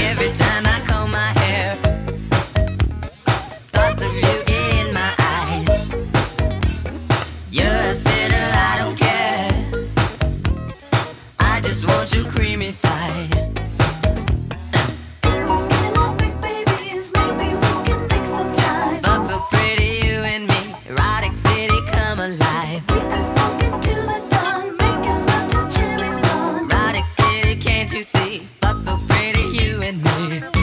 every time I comb my hair. Thoughts of you get in my eyes. You're a sinner, I don't care. I just want your creamy thighs. Walking on big babies, maybe we can make some time. Fuck so pretty, you and me. Erotic city, come alive. We could walk into the dawn, making love till cherries gone. Erotic city, can't you see? Fuck so pretty, you and me.